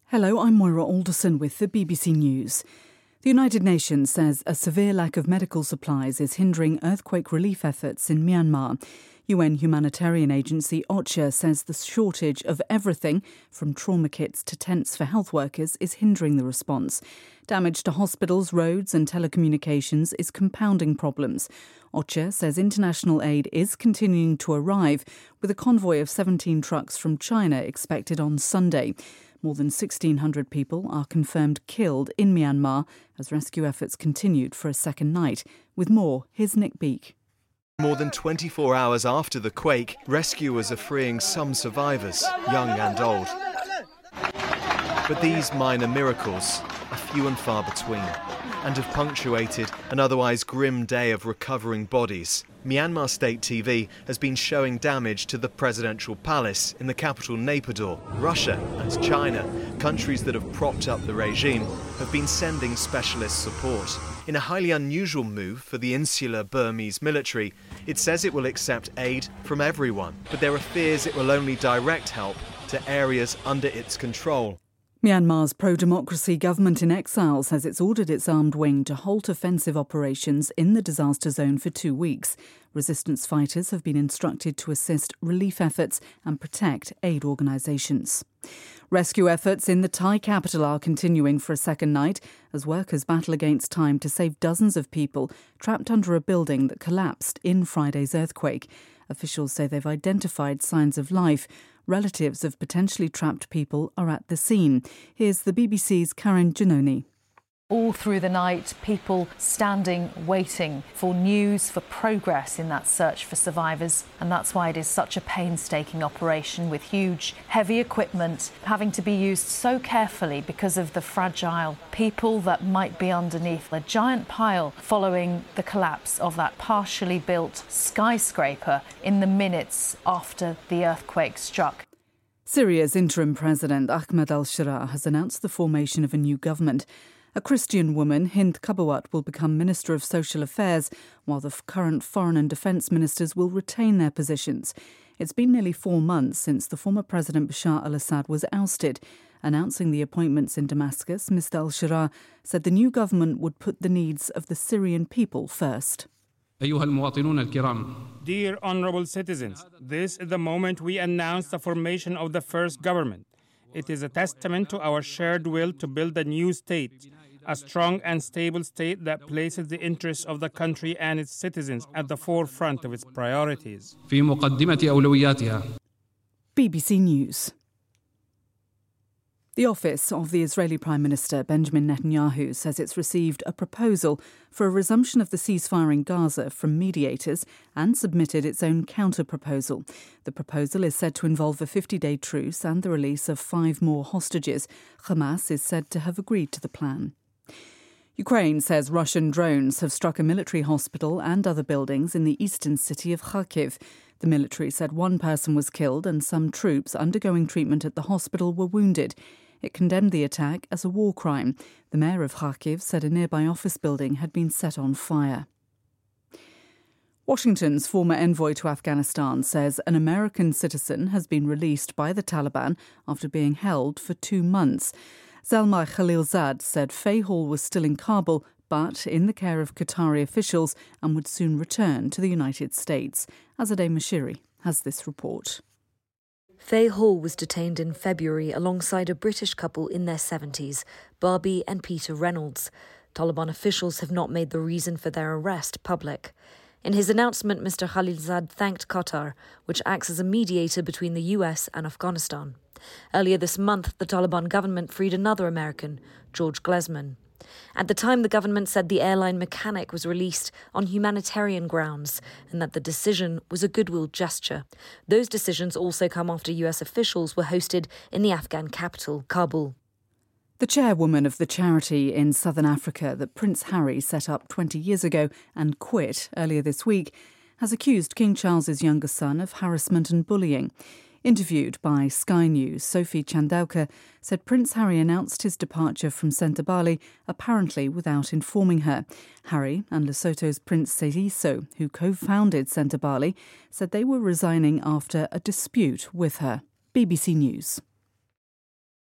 Hello, I'm Moira Alderson with the BBC News. The United Nations says a severe lack of medical supplies is hindering earthquake relief efforts in Myanmar. UN humanitarian agency OCHA says the shortage of everything, from trauma kits to tents for health workers, is hindering the response. Damage to hospitals, roads and telecommunications is compounding problems. OCHA says international aid is continuing to arrive, with a convoy of 17 trucks from China expected on Sunday. More than 1,600 people are confirmed killed in Myanmar as rescue efforts continued for a second night. With more, here's Nick Beake. More than 24 hours after the quake, rescuers are freeing some survivors, young and old. But these minor miracles are few and far between and have punctuated an otherwise grim day of recovering bodies. Myanmar State TV has been showing damage to the presidential palace in the capital Naypyidaw. Russia and China, countries that have propped up the regime, have been sending specialist support. In a highly unusual move for the insular Burmese military, it says it will accept aid from everyone, but there are fears it will only direct help to areas under its control. Myanmar's pro-democracy government in exile says it's ordered its armed wing to halt offensive operations in the disaster zone for 2 weeks. Resistance fighters have been instructed to assist relief efforts and protect aid organisations. Rescue efforts in the Thai capital are continuing for a second night as workers battle against time to save dozens of people trapped under a building that collapsed in Friday's earthquake. Officials say they've identified signs of life. Relatives of potentially trapped people are at the scene. Here's the BBC's Karen Giannoni. All through the night, people standing, waiting for news, for progress in that search for survivors. And that's why it is such a painstaking operation with huge, heavy equipment having to be used so carefully because of the fragile people that might be underneath a giant pile following the collapse of that partially built skyscraper in the minutes after the earthquake struck. Syria's interim president, Ahmed al-Shara, has announced the formation of a new government. A Christian woman, Hind Kabawat, will become Minister of Social Affairs, while the current foreign and defence ministers will retain their positions. It's been nearly 4 months since the former President Bashar al-Assad was ousted. Announcing the appointments in Damascus, Mr al-Shara said the new government would put the needs of the Syrian people first. Dear honourable citizens, this is the moment we announce the formation of the first government. It is a testament to our shared will to build a new state, a strong and stable state that places the interests of the country and its citizens at the forefront of its priorities. BBC News. The office of the Israeli Prime Minister Benjamin Netanyahu says it's received a proposal for a resumption of the ceasefire in Gaza from mediators and submitted its own counter-proposal. The proposal is said to involve a 50-day truce and the release of 5 more hostages. Hamas is said to have agreed to the plan. Ukraine says Russian drones have struck a military hospital and other buildings in the eastern city of Kharkiv. The military said 1 person was killed and some troops undergoing treatment at the hospital were wounded. It condemned the attack as a war crime. The mayor of Kharkiv said a nearby office building had been set on fire. Washington's former envoy to Afghanistan says an American citizen has been released by the Taliban after being held for 2 months. Zalmay Khalilzad said Faye Hall was still in Kabul, but in the care of Qatari officials and would soon return to the United States. Azadeh Mashiri has this report. Faye Hall was detained in February alongside a British couple in their 70s, Barbie and Peter Reynolds. Taliban officials have not made the reason for their arrest public. In his announcement, Mr. Khalilzad thanked Qatar, which acts as a mediator between the US and Afghanistan. Earlier this month, the Taliban government freed another American, George Glesman. At the time, the government said the airline mechanic was released on humanitarian grounds and that the decision was a goodwill gesture. Those decisions also come after US officials were hosted in the Afghan capital, Kabul. The chairwoman of the charity in southern Africa that Prince Harry set up 20 years ago and quit earlier this week has accused King Charles's younger son of harassment and bullying. Interviewed by Sky News, Sophie Chandauka said Prince Harry announced his departure from Sentebale apparently without informing her. Harry and Lesotho's Prince Seeiso, who co-founded Sentebale, said they were resigning after a dispute with her. BBC News.